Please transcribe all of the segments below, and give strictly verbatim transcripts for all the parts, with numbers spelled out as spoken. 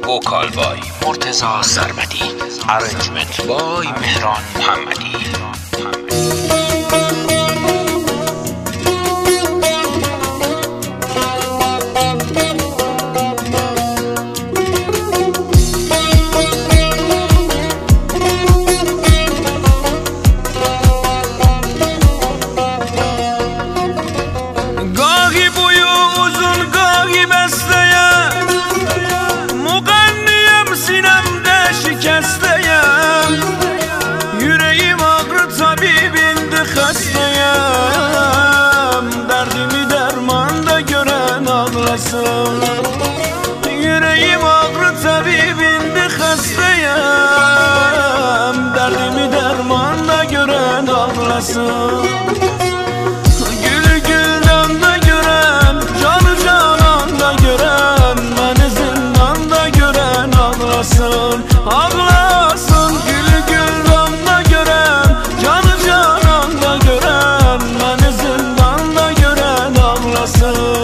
vocal by Murtaza Sarmadi, arrangement by Mehran Mohammadi. Yüreğim ağrı tabibindi hastayım, derdimi dermanda gören ağlasın. Gülü güldanda gören, canı cananda gören, beni zindanda gören ağlasın, ağlasın. Gülü güldanda gören, canı cananda gören, beni zindanda gören ağlasın.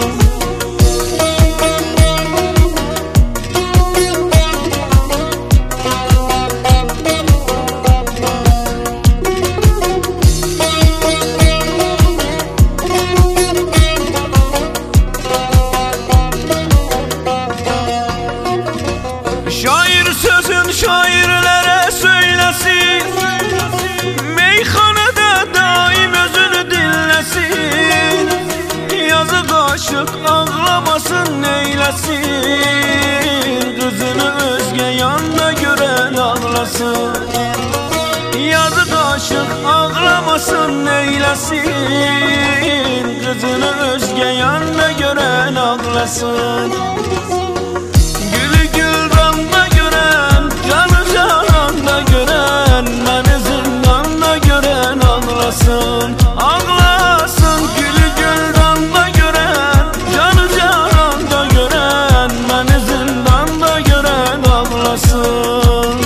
Şair sözün şairlere söylesin, meyhanede daim özünü dinlesin. Yazık aşık ağlamasın neylesin, kızını özge yanda gören ağlasın. Yazık aşık ağlamasın neylesin, kızını özge yanda gören ağlasın. Ağlasın, gülü güldanda gören, canı cananda gören, beni zindanda gören ağlasın.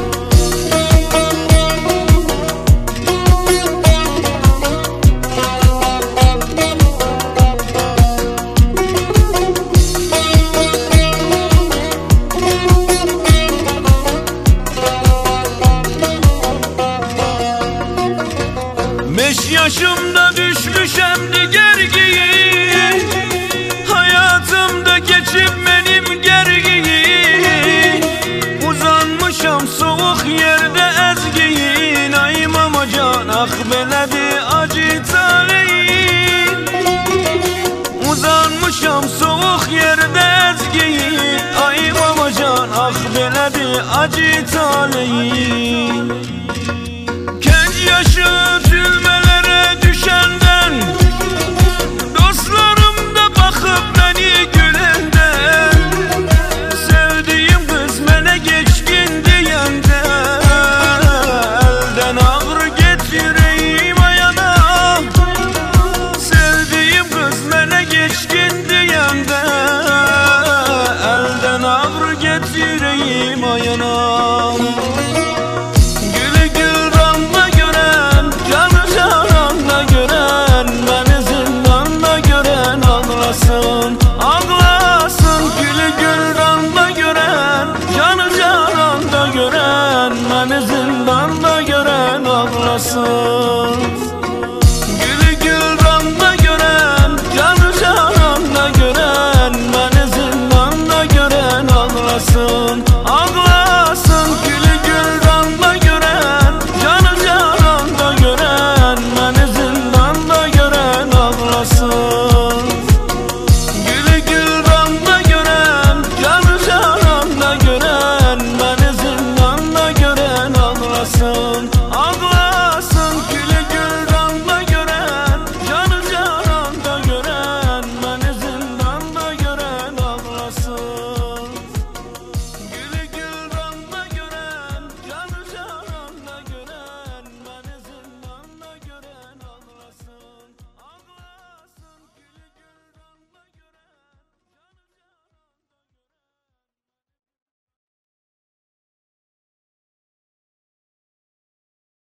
Beş yaşımda düşmüşem gergiyi, hayatımda geçip benim gergiyi. Uzanmışam soğuk yerde ezgiyin, ay mamacan ah beledi acı taleyin. Uzanmışam soğuk yerde ezgiyin, ay mamacan ah beledi acı taleyin. Genç yaşım zülmelere düşenden, dostlarım da bakıp beni gülenden, sevdiğim kız mene geçkin diyenden, elden ağır getireyim ayana. Sevdiğim kız mene geçkin diyenden, elden ağır getireyim ayana. Ağlasın, gülü güldanda gören, canı cananda gören, beni zindanda gören ağlasın. Gülü güldanda gören, canı cananda gören, beni zindanda gören ağlasın. Ağlasın, gülü güldanda gören, canı cananda gören, beni zindanda gören ağlasın.